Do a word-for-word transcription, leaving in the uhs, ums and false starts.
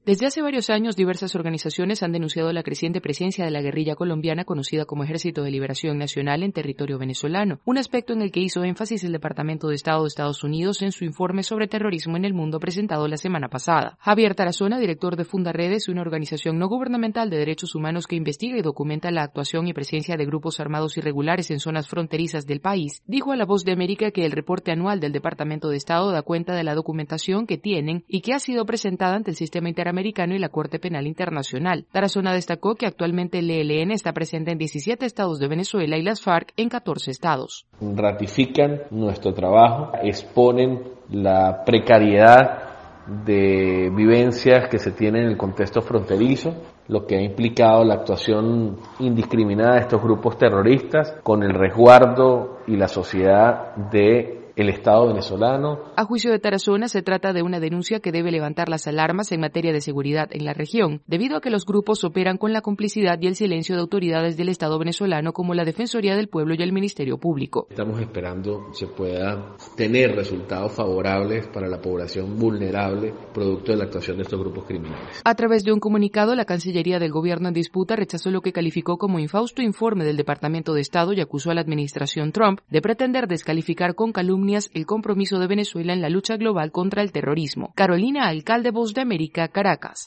Desde hace varios años, diversas organizaciones han denunciado la creciente presencia de la guerrilla colombiana conocida como Ejército de Liberación Nacional en territorio venezolano, un aspecto en el que hizo énfasis el Departamento de Estado de Estados Unidos en su informe sobre terrorismo en el mundo presentado la semana pasada. Javier Tarazona, director de Fundaredes, una organización no gubernamental de derechos humanos que investiga y documenta la actuación y presencia de grupos armados irregulares en zonas fronterizas del país, dijo a La Voz de América que el reporte anual del Departamento de Estado da cuenta de la documentación que tienen y que ha sido presentada ante el sistema interamericano Americano y la Corte Penal Internacional. Tarazona destacó que actualmente el E L N está presente en diecisiete estados de Venezuela y las FARC en catorce estados. Ratifican nuestro trabajo, exponen la precariedad de vivencias que se tienen en el contexto fronterizo, lo que ha implicado la actuación indiscriminada de estos grupos terroristas con el resguardo y la sociedad de el Estado venezolano. A juicio de Tarazona, se trata de una denuncia que debe levantar las alarmas en materia de seguridad en la región, debido a que los grupos operan con la complicidad y el silencio de autoridades del Estado venezolano como la Defensoría del Pueblo y el Ministerio Público. Estamos esperando se pueda tener resultados favorables para la población vulnerable producto de la actuación de estos grupos criminales. A través de un comunicado, la Cancillería del gobierno en disputa rechazó lo que calificó como infausto informe del Departamento de Estado y acusó a la administración Trump de pretender descalificar con calumnia el compromiso de Venezuela en la lucha global contra el terrorismo. Carolina Alcalde, Voz de América, Caracas.